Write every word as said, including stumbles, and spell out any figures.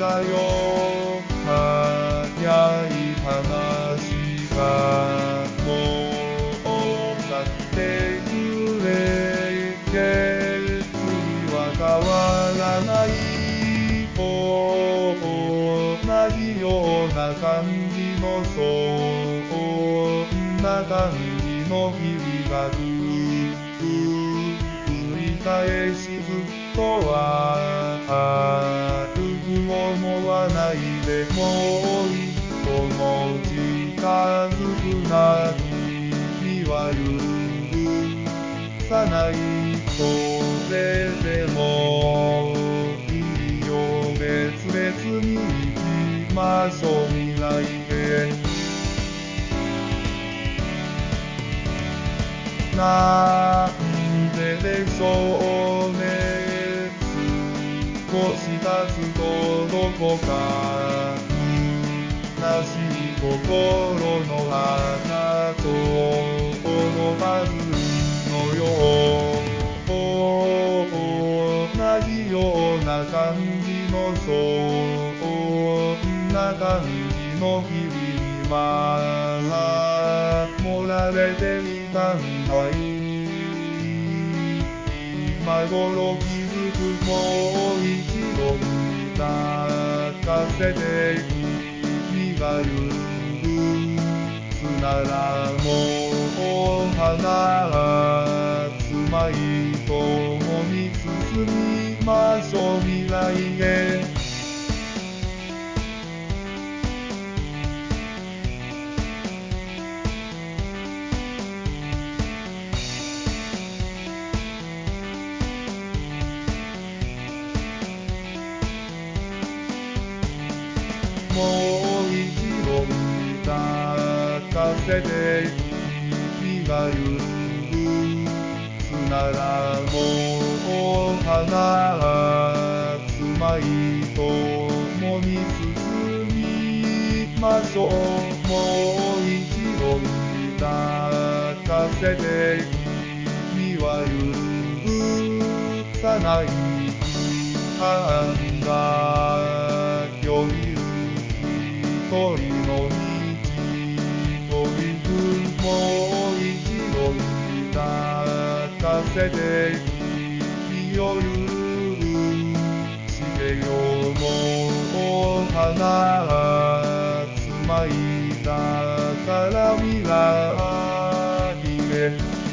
だよ早い話がもう去ってくれ決意は変わらない同じような感じのそんな感じの日々が繰り返しずっとは歩く思わないでもう一歩も近づくな君は許さないそれでもいいよ別々に行きましょう未来へなんででしょうね少し経つとどこか虚しい心の花とのはずのよ同じような感じのそんな感じの日々に守られていたんだい今頃気づくもう一度抱かせて君が許すならもう離すまい共に進みましょう未来へもう一度抱かせて君が許すならもう離すまい共に進みましょうもう一度抱かせて君は許さない判断より一人の道を行くもう一度抱かせて君を許してよもう離すまいだから未来へ